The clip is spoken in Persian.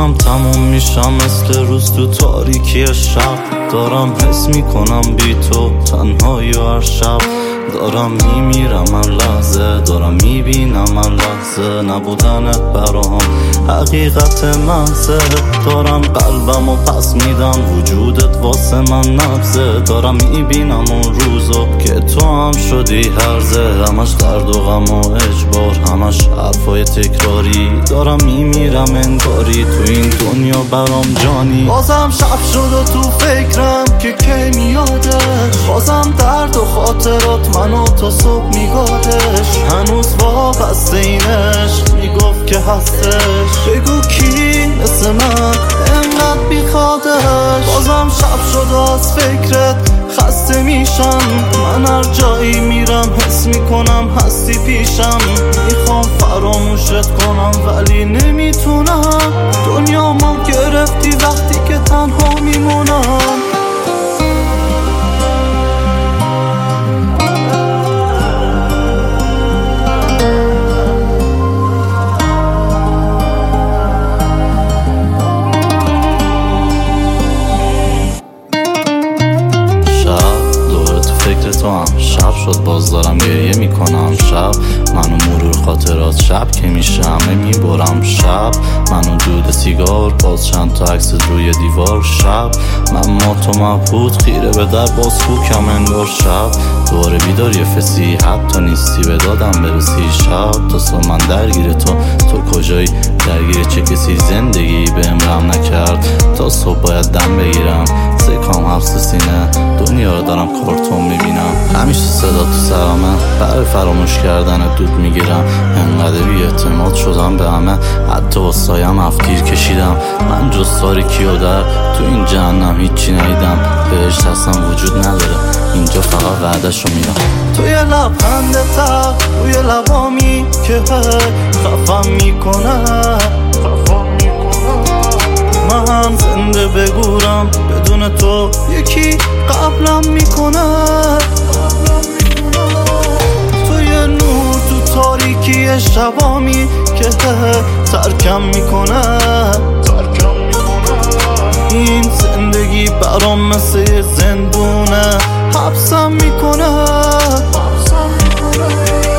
دارم تموم میشم مثل روز تو تاریکی شب. دارم حس میکنم بی تو تنهایی و هر شب. دارم میمیرم هر لحظه، دارم میبینم هر لحظه نبودنت برام حقیقت محضه. دارم قلبم و پس میدم وجودت واسه من نبضه. دارم میبینم اون روزو که تو هم شدی هرزه. همش درد و غم و اجبار، همش حرفای تکراری. دارم میمیرم انگاری تو این دنیا برام جانی. بازم شب شد و تو فکرم که کی میادش. بازم درد و خاطرات منو تا صبح میگادش. هنوز وابسته اینش میگفت که هستش. بگو کی مثل من انقدر بیخوادش. بازم شب شد و از فکرت خسته میشم. من هر جایی میرم حس میکنم هستی پیشم. میخوام فراموشت کنم ولی نمیتونم. دنیامو گرفتی وقتی که تنها میمونم. تو هم شب شد باز دارم گریه میکنم. شب منو مرور خاطرات، شب که میشه همه میبرم. شب منو دود سیگار، باز چند تا عکس روی دیوار. شب من ما تو مبهوت خیره به در باز خوکم انگار. شب دوباره بیدار یه فسی، حتی نیستی به دادم برسی. شب تا صبح من درگیر تو کجایی؟ درگیر چه کسی؟ زندگی بهم رحم نکرد تا صبح باید دم بگیرم. سکام حبس سینه، دنیا رو دارم کارتون میبینم. همیشه صدا تو سرامه، برای فراموش کردن دود میگیرم. انقدر بی اعتماد شدم به همه، حتی واسایم افگیر کشیدم. من جز تاریکی و در تو این جهنم هیچی ندیدم. بهشت اصلا وجود نداره، اینجا فقط وعده‌شو میدم. توی لبخند تق روی لبامی که خفم میکنه. من زنده بگورم بدون تو یکی قبلم میکنه. توی نور تو تاریکی شبامی که ترکم میکنه. این زندگی برام مثل یه زندونه حبسم میکنه.